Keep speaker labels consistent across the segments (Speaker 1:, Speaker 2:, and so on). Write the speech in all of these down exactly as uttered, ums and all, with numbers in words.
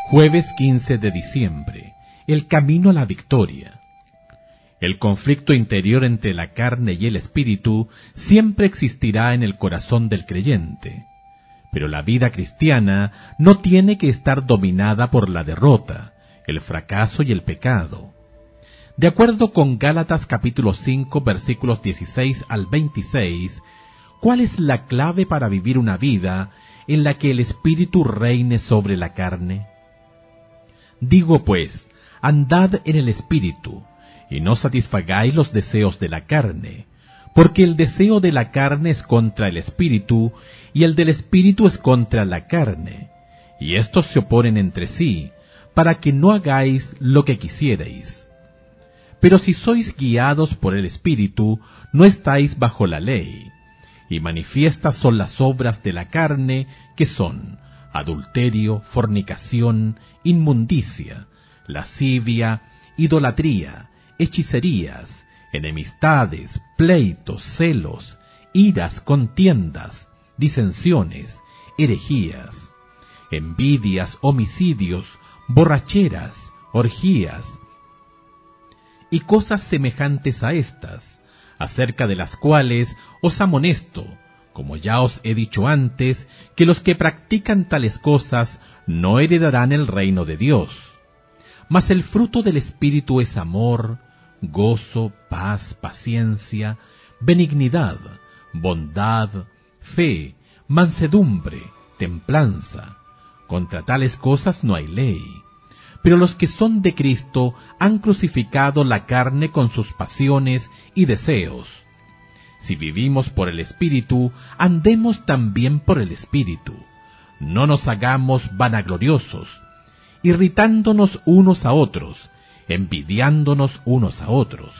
Speaker 1: Jueves quince de diciembre. El camino a la victoria. El conflicto interior entre la carne y el espíritu siempre existirá en el corazón del creyente. Pero la vida cristiana no tiene que estar dominada por la derrota, el fracaso y el pecado. De acuerdo con Gálatas capítulo cinco versículos dieciséis al veintiséis, ¿cuál es la clave para vivir una vida en la que el espíritu reine sobre la carne? Digo pues, andad en el espíritu, y no satisfagáis los deseos de la carne, porque el deseo de la carne es contra el espíritu, y el del espíritu es contra la carne, y estos se oponen entre sí, para que no hagáis lo que quisierais. Pero si sois guiados por el espíritu, no estáis bajo la ley, y manifiestas son las obras de la carne, que son adulterio, fornicación, inmundicia, lascivia, idolatría, hechicerías, enemistades, pleitos, celos, iras, contiendas, disensiones, herejías, envidias, homicidios, borracheras, orgías, y cosas semejantes a estas, acerca de las cuales os amonesto, como ya os he dicho antes, que los que practican tales cosas no heredarán el reino de Dios. Mas el fruto del Espíritu es amor, gozo, paz, paciencia, benignidad, bondad, fe, mansedumbre, templanza. Contra tales cosas no hay ley. Pero los que son de Cristo han crucificado la carne con sus pasiones y deseos. Si vivimos por el Espíritu, andemos también por el Espíritu. No nos hagamos vanagloriosos, irritándonos unos a otros, envidiándonos unos a otros.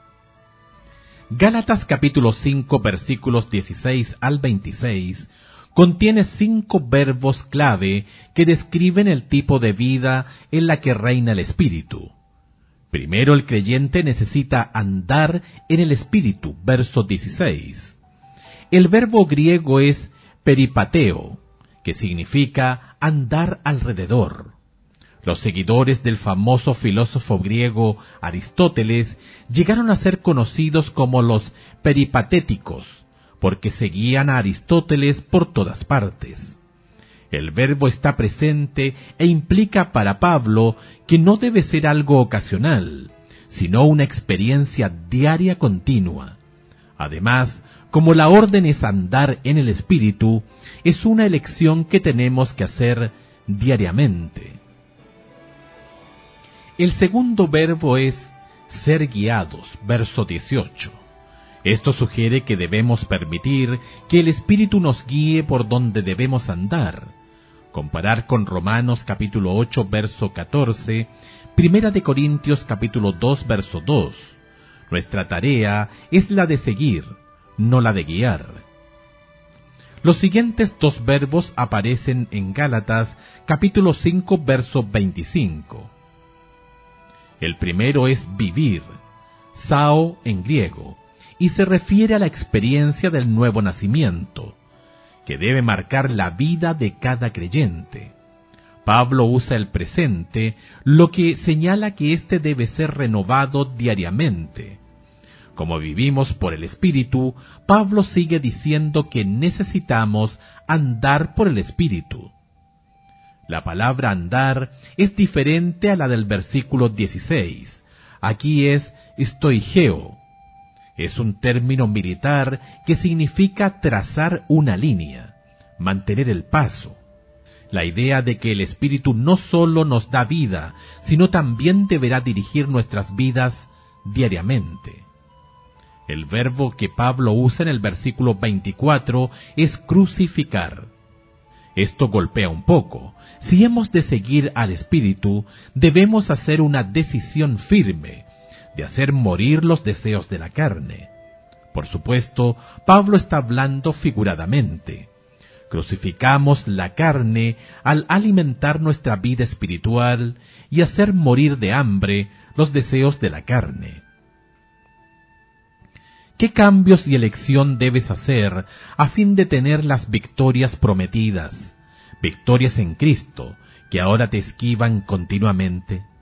Speaker 1: Gálatas capítulo cinco versículos dieciséis al veintiséis contiene cinco verbos clave que describen el tipo de vida en la que reina el Espíritu. Primero, el creyente necesita andar en el Espíritu, verso dieciséis. El verbo griego es peripateo, que significa andar alrededor. Los seguidores del famoso filósofo griego Aristóteles llegaron a ser conocidos como los peripatéticos, porque seguían a Aristóteles por todas partes. El verbo está presente e implica para Pablo que no debe ser algo ocasional, sino una experiencia diaria continua. Además, como la orden es andar en el Espíritu, es una elección que tenemos que hacer diariamente. El segundo verbo es ser guiados, verso dieciocho. Esto sugiere que debemos permitir que el Espíritu nos guíe por donde debemos andar. Comparar con Romanos capítulo ocho, verso catorce, Primera de Corintios capítulo dos, verso dos. Nuestra tarea es la de seguir, no la de guiar. Los siguientes dos verbos aparecen en Gálatas capítulo cinco, verso veinticinco. El primero es vivir, sao en griego, y se refiere a la experiencia del nuevo nacimiento, que debe marcar la vida de cada creyente. Pablo usa el presente, lo que señala que éste debe ser renovado diariamente. Como vivimos por el Espíritu, Pablo sigue diciendo que necesitamos andar por el Espíritu. La palabra andar es diferente a la del versículo dieciséis. Aquí es stoigeo. Es un término militar que significa trazar una línea, mantener el paso. La idea de que el Espíritu no solo nos da vida, sino también deberá dirigir nuestras vidas diariamente. El verbo que Pablo usa en el versículo veinticuatro es crucificar. Esto golpea un poco. Si hemos de seguir al Espíritu, debemos hacer una decisión firme de hacer morir los deseos de la carne. Por supuesto, Pablo está hablando figuradamente. Crucificamos la carne al alimentar nuestra vida espiritual y hacer morir de hambre los deseos de la carne. ¿Qué cambios y elección debes hacer a fin de tener las victorias prometidas, victorias en Cristo, que ahora te esquivan continuamente.